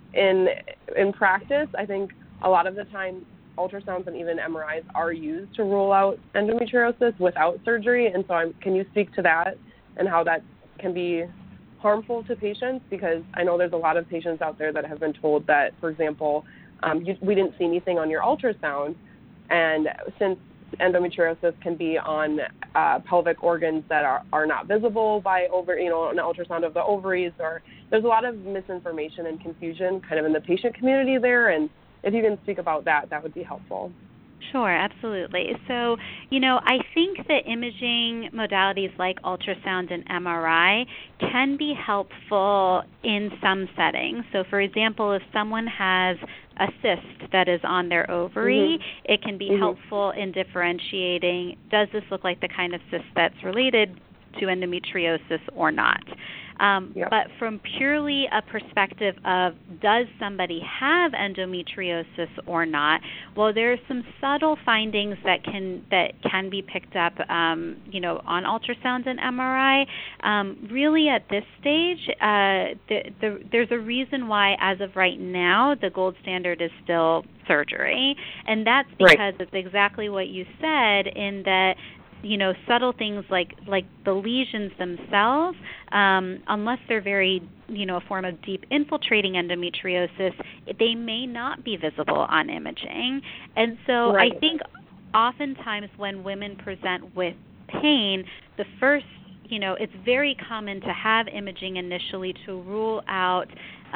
S4: In practice, I think a lot of the time ultrasounds and even MRIs are used to rule out endometriosis without surgery. And so can you speak to that and how that can be harmful to patients? Because I know there's a lot of patients out there that have been told that, for example, we didn't see anything on your ultrasound. And since endometriosis can be on pelvic organs that are not visible by an ultrasound of the ovaries, or there's a lot of misinformation and confusion kind of in the patient community there. And if you can speak about that, that would be helpful.
S6: Sure, absolutely. So, I think that imaging modalities like ultrasound and MRI can be helpful in some settings. So, for example, if someone has a cyst that is on their ovary, mm-hmm. it can be mm-hmm. helpful in differentiating, does this look like the kind of cyst that's related to endometriosis or not? Yep. But from purely a perspective of does somebody have endometriosis or not, well, there are some subtle findings that can be picked up, on ultrasound and MRI. Really, at this stage, there's a reason why, as of right now, the gold standard is still surgery, and that's because right. It's exactly what you said in that. Subtle things like the lesions themselves, unless they're very, a form of deep infiltrating endometriosis, they may not be visible on imaging. And so right. I think oftentimes when women present with pain, the first it's very common to have imaging initially to rule out,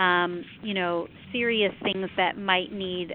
S6: serious things that might need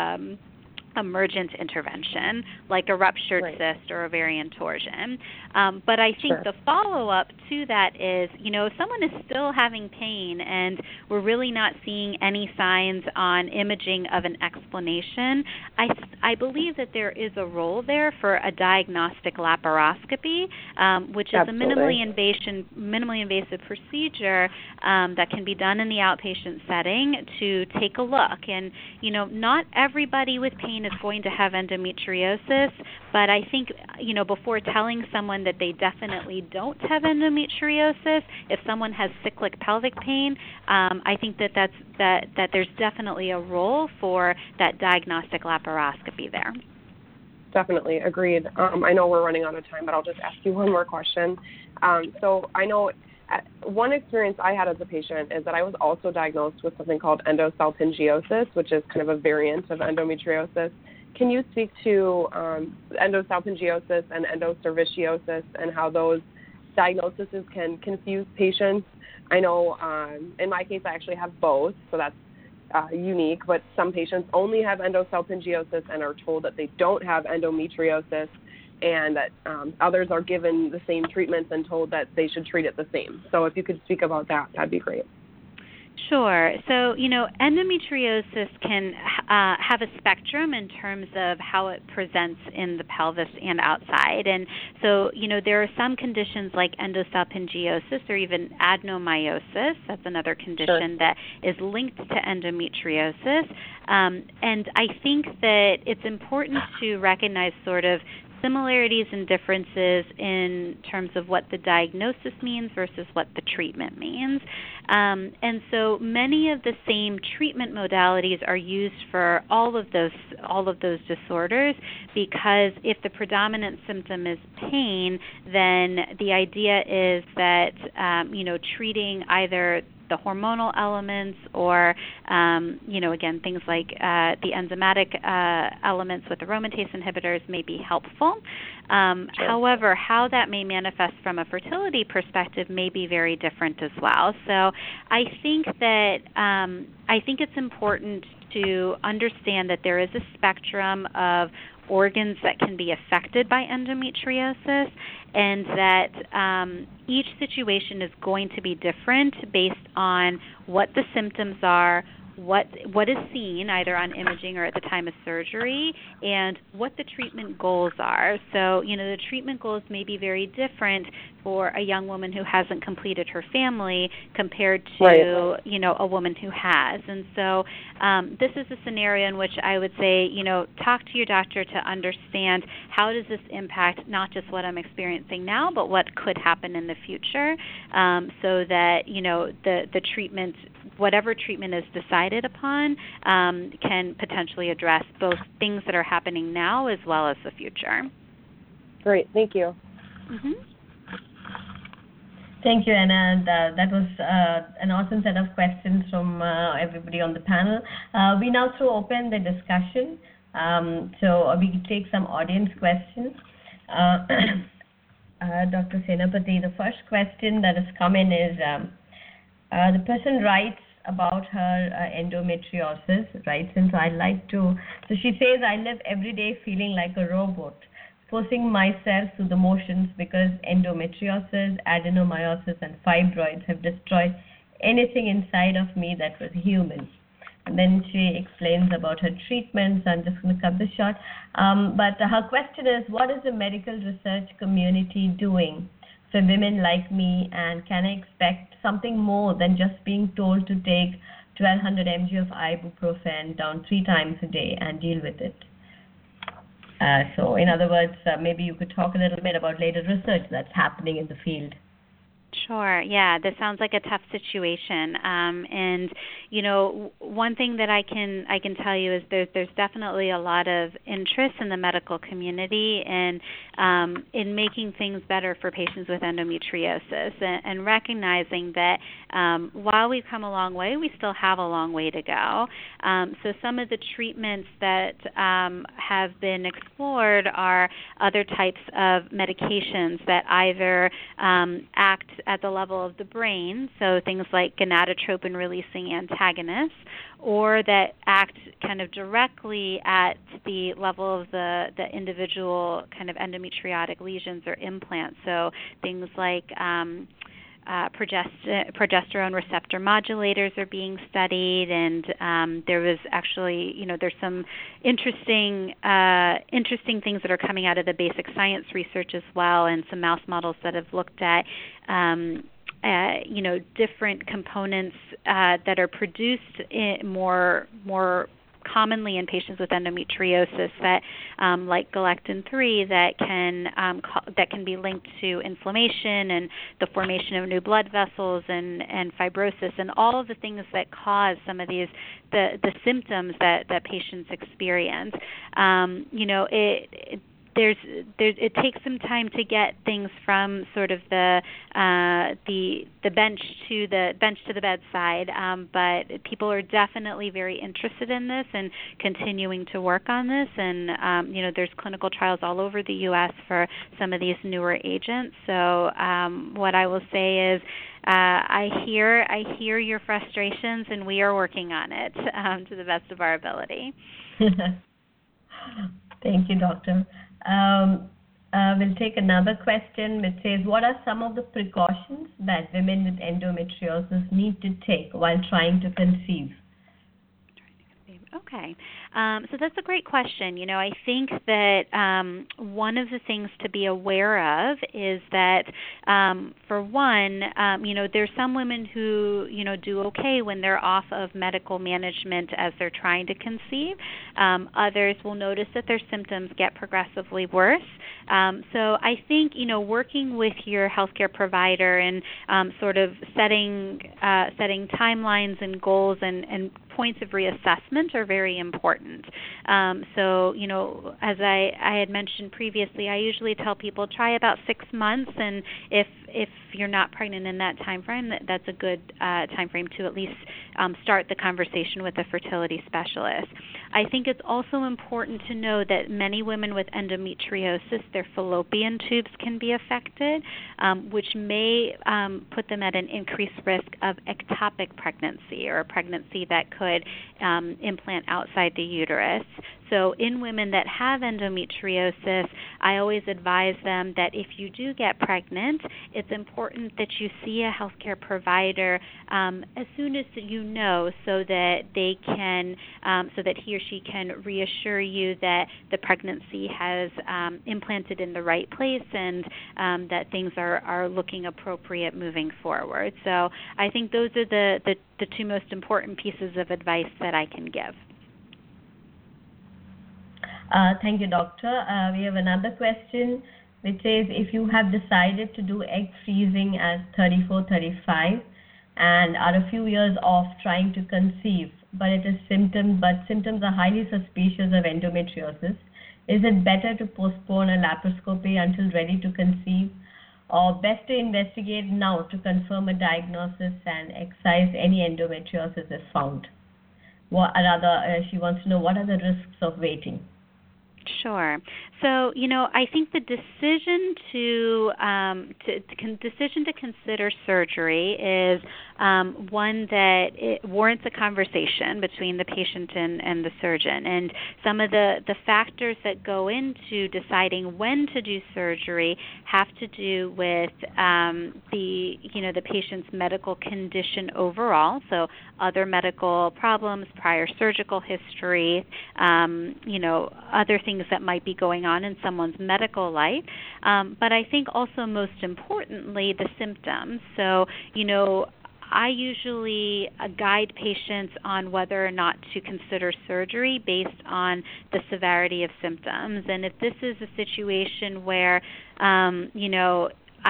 S6: emergent intervention, like a ruptured cyst or ovarian torsion. But I think the follow-up to that is, if someone is still having pain and we're really not seeing any signs on imaging of an explanation, I believe that there is a role there for a diagnostic laparoscopy, which is a minimally invasive procedure that can be done in the outpatient setting to take a look. And, not everybody with pain is going to have endometriosis, but I think, before telling someone that they definitely don't have endometriosis, if someone has cyclic pelvic pain, I think that there's definitely a role for that diagnostic laparoscopy there.
S4: Definitely, agreed. I know we're running out of time, but I'll just ask you one more question. So I know one experience I had as a patient is that I was also diagnosed with something called endosalpingiosis, which is kind of a variant of endometriosis. Can you speak to endosalpingiosis and endocerviciosis and how those diagnoses can confuse patients? I know in my case I actually have both, so that's unique, but some patients only have endosalpingiosis and are told that they don't have endometriosis, and that others are given the same treatments and told that they should treat it the same. So if you could speak about that, that'd be great.
S6: Sure. So, endometriosis can have a spectrum in terms of how it presents in the pelvis and outside. And so, there are some conditions like endosalpingiosis or even adenomyosis. That's another condition that is linked to endometriosis. And I think that it's important to recognize sort of similarities and differences in terms of what the diagnosis means versus what the treatment means. And so many of the same treatment modalities are used for all of those disorders, because if the predominant symptom is pain, then the idea is that treating either the hormonal elements or, again, things like the enzymatic elements with aromatase inhibitors may be helpful. However, how that may manifest from a fertility perspective may be very different as well. So I think it's important to understand that there is a spectrum of organs that can be affected by endometriosis, and that each situation is going to be different based on what the symptoms are, what is seen either on imaging or at the time of surgery, and what the treatment goals are. So, the treatment goals may be very different for a young woman who hasn't completed her family compared to, a woman who has. And so this is a scenario in which I would say, talk to your doctor to understand how does this impact not just what I'm experiencing now, but what could happen in the future, so that, the treatment, whatever treatment is decided upon, can potentially address both things that are happening now as well as the future.
S4: Great. Thank you.
S6: Mm-hmm.
S1: Thank you, Anna. That was an awesome set of questions from everybody on the panel. We now throw open the discussion. So we can take some audience questions. Dr. Senapati, the first question that has come in is, the person writes about her endometriosis, right? Since I like to, so she says, I live every day feeling like a robot, forcing myself through the motions because endometriosis, adenomyosis, and fibroids have destroyed anything inside of me that was human. And then she explains about her treatments. I'm just going to cut this short. But her question is, what is the medical research community doing for women like me, and can I expect something more than just being told to take 1200 mg of ibuprofen down 3 times a day and deal with it? So in other words, maybe you could talk a little bit about later research that's happening in the field.
S6: Sure. Yeah, this sounds like a tough situation. And one thing that I can tell you is there's definitely a lot of interest in the medical community in making things better for patients with endometriosis, and recognizing that while we've come a long way, we still have a long way to go. So some of the treatments that have been explored are other types of medications that either act at the level of the brain, so things like gonadotropin-releasing antagonists, or that act kind of directly at the level of the individual kind of endometriotic lesions or implants, so things like progesterone receptor modulators are being studied, and there was actually, there's some interesting things that are coming out of the basic science research as well, and some mouse models that have looked at different components that are produced more commonly in patients with endometriosis, that like galectin-3, that can be linked to inflammation and the formation of new blood vessels and fibrosis, and all of the things that cause some of these the symptoms that patients experience. It takes some time to get things from sort of the bench to the bedside, but people are definitely very interested in this and continuing to work on this. And there's clinical trials all over the U.S. for some of these newer agents. So what I will say is, I hear your frustrations, and we are working on it to the best of our ability.
S1: Thank you, Doctor. We'll take another question which says, what are some of the precautions that women with endometriosis need to take while trying to conceive?
S6: Okay. So that's a great question. I think that one of the things to be aware of is that, for one, there's some women who, do okay when they're off of medical management as they're trying to conceive. Others will notice that their symptoms get progressively worse. So I think, working with your healthcare provider and sort of setting timelines and goals and points of reassessment are very important. So, as I had mentioned previously, I usually tell people try about 6 months, and if you're not pregnant in that time frame, that's a good time frame to at least start the conversation with a fertility specialist. I think it's also important to know that many women with endometriosis, their fallopian tubes can be affected, which may put them at an increased risk of ectopic pregnancy, or a pregnancy that could implant outside the uterus. So in women that have endometriosis, I always advise them that if you do get pregnant, it's important that you see a healthcare provider as soon as you know, so that they can, so that he or she can reassure you that the pregnancy has implanted in the right place, and that things are looking appropriate moving forward. So I think those are the two most important pieces of advice that I can give.
S1: Thank you, Doctor. We have another question which says, if you have decided to do egg freezing at 34, 35 and are a few years off trying to conceive, but symptoms are highly suspicious of endometriosis, is it better to postpone a laparoscopy until ready to conceive, or best to investigate now to confirm a diagnosis and excise any endometriosis is found? She wants to know, what are the risks of waiting?
S6: Sure. So, I think the decision to consider surgery is one that it warrants a conversation between the patient and the surgeon. And some of the factors that go into deciding when to do surgery have to do with the patient's medical condition overall. So other medical problems, prior surgical history, other things that might be going on in someone's medical life. But I think also most importantly, the symptoms. So, I usually guide patients on whether or not to consider surgery based on the severity of symptoms. And if this is a situation where, I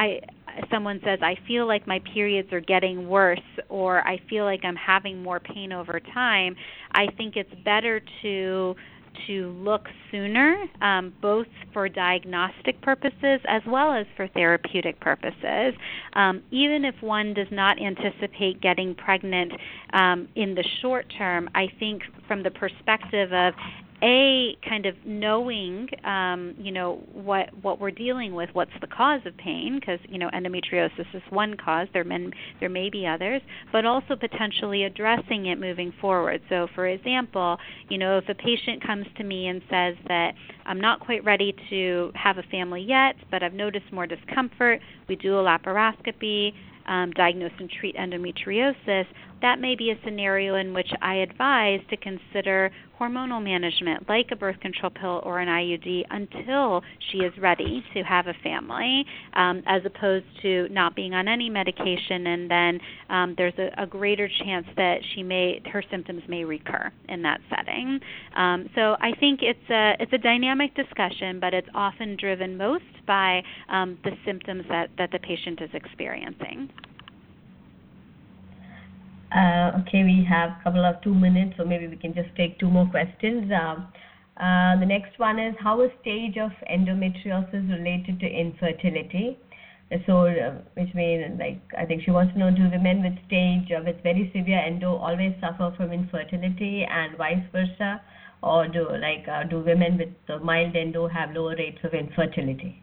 S6: someone says, I feel like my periods are getting worse, or I feel like I'm having more pain over time, I think it's better to look sooner, both for diagnostic purposes as well as for therapeutic purposes. Even if one does not anticipate getting pregnant in the short term, I think from the perspective of kind of knowing, what we're dealing with, what's the cause of pain, because, endometriosis is one cause, there may be others, but also potentially addressing it moving forward. So, for example, if a patient comes to me and says that I'm not quite ready to have a family yet, but I've noticed more discomfort, we do a laparoscopy, diagnose and treat endometriosis, that may be a scenario in which I advise to consider hormonal management like a birth control pill or an IUD until she is ready to have a family, as opposed to not being on any medication, and then there's a greater chance that her symptoms may recur in that setting. So I think it's a dynamic discussion, but it's often driven most by the symptoms that the patient is experiencing.
S1: Okay, we have a couple of 2 minutes, so maybe we can just take 2 more questions. The next one is, how is stage of endometriosis related to infertility? So, which means, I think she wants to know, do women with with very severe endo always suffer from infertility, and vice versa, or do women with mild endo have lower rates of infertility?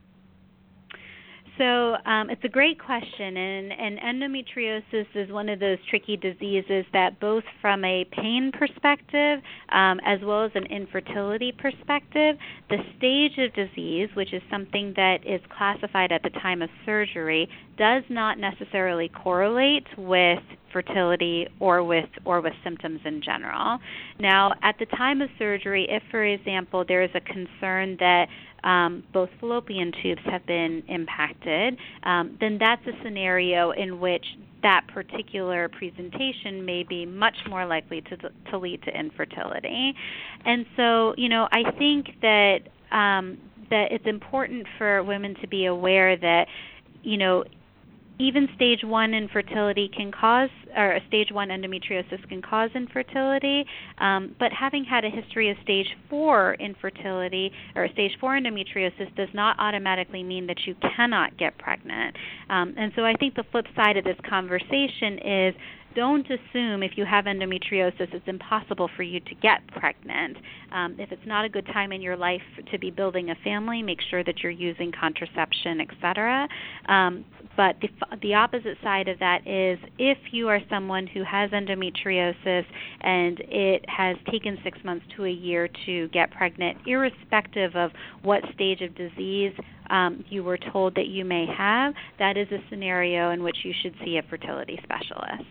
S6: So it's a great question, and endometriosis is one of those tricky diseases that both from a pain perspective as well as an infertility perspective, the stage of disease, which is something that is classified at the time of surgery, does not necessarily correlate with fertility or with symptoms in general. Now, at the time of surgery, if, for example, there is a concern that both fallopian tubes have been impacted, then that's a scenario in which that particular presentation may be much more likely to lead to infertility. And so, I think that that it's important for women to be aware that, even stage 1 infertility can cause, or stage 1 endometriosis can cause infertility, but having had a history of stage 4 infertility or stage 4 endometriosis does not automatically mean that you cannot get pregnant. And so I think the flip side of this conversation is, don't assume if you have endometriosis it's impossible for you to get pregnant. If it's not a good time in your life to be building a family, make sure that you're using contraception, etc. But the opposite side of that is, if you are someone who has endometriosis and it has taken 6 months to a year to get pregnant, irrespective of what stage of disease you were told that you may have, that is a scenario in which you should see a fertility specialist.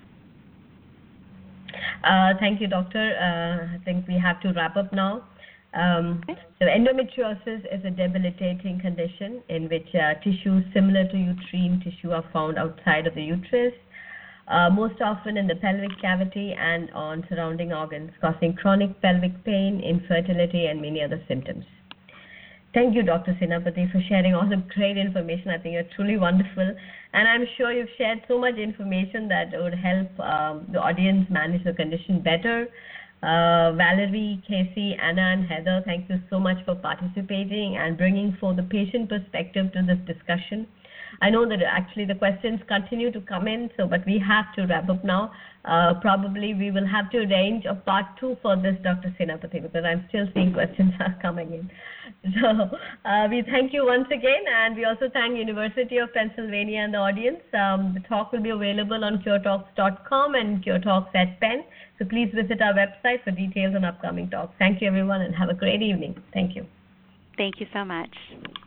S1: Thank you, Doctor. I think we have to wrap up now. So endometriosis is a debilitating condition in which tissues similar to uterine tissue are found outside of the uterus, most often in the pelvic cavity and on surrounding organs, causing chronic pelvic pain, infertility, and many other symptoms. Thank you, Dr. Senapati, for sharing all the great information. I think you're truly wonderful. And I'm sure you've shared so much information that would help the audience manage the condition better. Valerie, Casey, Anna, and Heather, thank you so much for participating and bringing forth the patient perspective to this discussion. I know that actually the questions continue to come in, but we have to wrap up now. Probably we will have to arrange a part 2 for this, Dr. Senapati, because I'm still seeing questions are coming in. So we thank you once again, and we also thank University of Pennsylvania and the audience. The talk will be available on curetalks.com and curetalks at Penn. So please visit our website for details on upcoming talks. Thank you, everyone, and have a great evening. Thank you.
S6: Thank you so much.